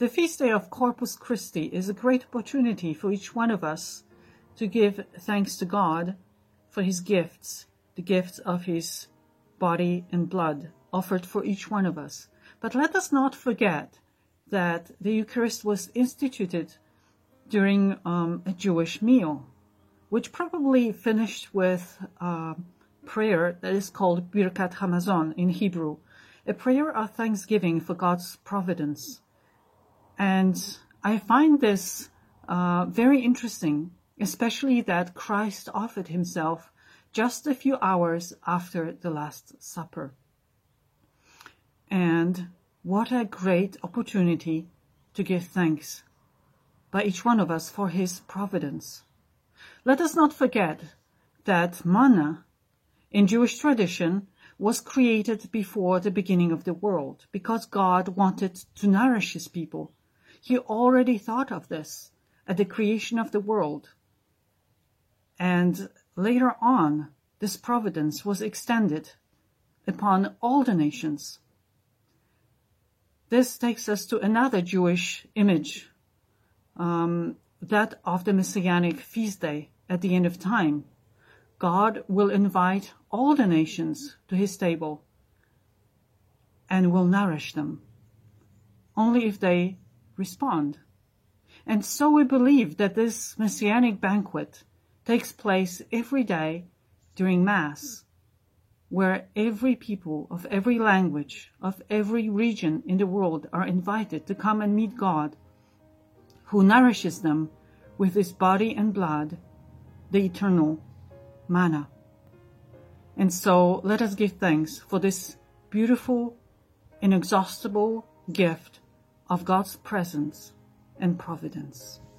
The feast day of Corpus Christi is a great opportunity for each one of us to give thanks to God for his gifts, the gifts of his body and blood offered for each one of us. But let us not forget that the Eucharist was instituted during a Jewish meal, which probably finished with prayer that is called Birkat Hamazon in Hebrew, a prayer of thanksgiving for God's providence. And I find this very interesting, especially that Christ offered himself just a few hours after the Last Supper. And what a great opportunity to give thanks by each one of us for his providence. Let us not forget that manna in Jewish tradition was created before the beginning of the world because God wanted to nourish his people. He already thought of this at the creation of the world. And later on, this providence was extended upon all the nations. This takes us to another Jewish image, that of the Messianic feast day at the end of time. God will invite all the nations to his table and will nourish them, only if they respond. And so we believe that this Messianic banquet takes place every day during Mass, where every people of every language, of every region in the world are invited to come and meet God, who nourishes them with his body and blood, the eternal manna. And so let us give thanks for this beautiful, inexhaustible gift of God's presence and providence.